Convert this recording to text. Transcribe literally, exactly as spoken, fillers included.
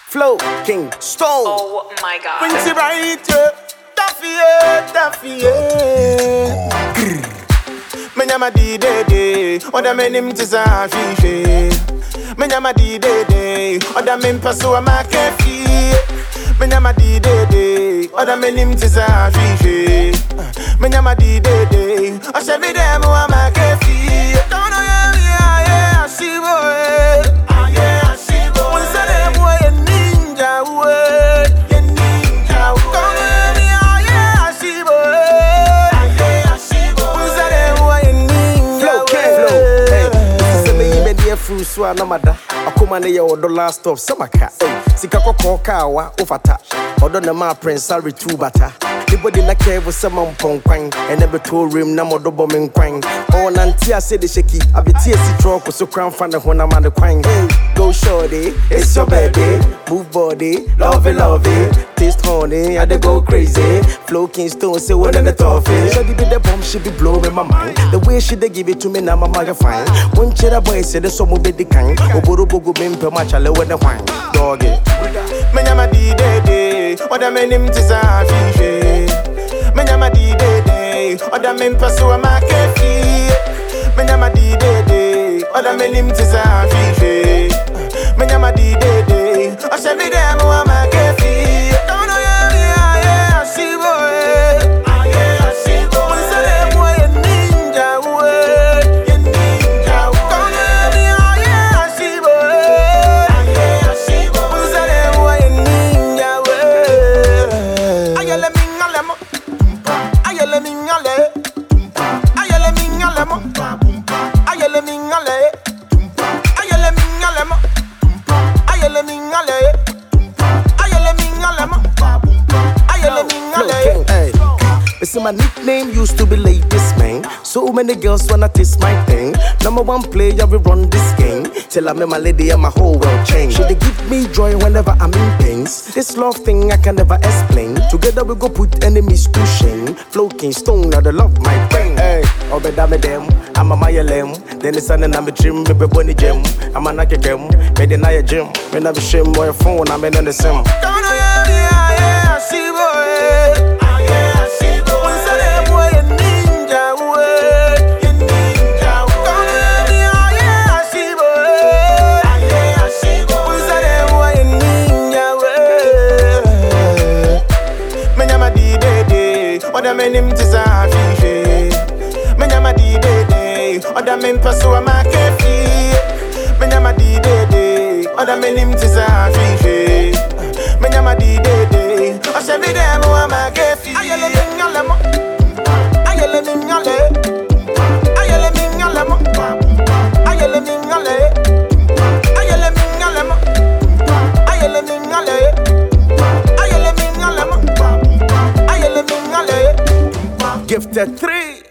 Flow King Stone. Oh my God. Quincy right, yeah. Daffy, yeah, Daffy, yeah. Menyama di de de, oda menim tisa fife. Menyama di de de, oda men paso ama kefi. Menyama di de de, oda menim tisa fife. Menyama di de de, o se vide mo ama kefi. Don't know yeah yeah yeah, she boy. Ah yeah, she boy. When say them boy a ninja boy, a ninja boy. Don't know yeah yeah, she boy. Ah yeah, she boy. When say them boy a ninja. Flow King Flow. Hey, this is me me dey fruit so anamada. Akoma ne ye odo last stop samaka. Sika kokko kawa ofata. Odo na ma prince ari two bata. Anybody na care for some pong quang and never told him na modo bombing quang. Oh, Nantia said the shaky. I be T S C truck with so crown fan the one I'm on the quang. Go shorty, it's your baby. Move body, love it, love it. Taste honey, I dey go crazy. Flow King Stone, say one in the toffee. Shawty be the bomb, she be blowing my mind. The way she dey give it to me, now my mother fine. One cheddar boy said the summer be the kind. Oboro bogo bimpe machale when the wine. Doggy. Menyama di de de, oda menim tisa fife. Menyama di de de, oda men paso ama kefi. Menyama di de de, oda menim tisa fife. Menyama di de de, o se vide mo ama kefi. Don't know yeah yeah yeah, she boy. Ah yeah, she boy. When say them boy a ninja boy, a ninja boy. Don't know yeah yeah, she boy. Ah yeah, she boy. When say them boy a ninja boy. Ayele mingale mo, ayele mingale, ayele mingale mo, ayele mingale, ayele mingale mo, ayele mingale, ayele mingale mo, ayele Flow mingale. King, hey. Listen, my nickname used to be Ladies Man. So many girls wanna taste my thing. Number one player, we run this game. Till I met my lady and my whole world changed. She they give me joy whenever I'm in pains. This love thing I can never explain. Together we go put enemies to shame. Flow King Stone, now the love my brain. Hey, obeda me them, I'm a maya lem. Then the sun and I'm a trim, me be bunny gem. I'm a nake gem, me the na gym. Me na be shame boy phone, I'm in the sim. Don't know yeah yeah yeah, she boy. Ah yeah, she boy. When say them boy a ninja boy, a ninja boy. Don't know yeah yeah, she boy. Ah yeah, she boy. When say them boy a ninja boy. Menyama di de de, oda menim tisa fife. Menyama di de de, oda men paso ama kefi. Menyama di de de, oda menim tisa fife. Menyama di de de, o se vide mo ama kefi. Ayele mingale mo, ayele mingale, ayele mingale mo, ayele mingale, ayele mingale mo, ayele mingale, ayele mingale mo, ayele mingale. Gifted three.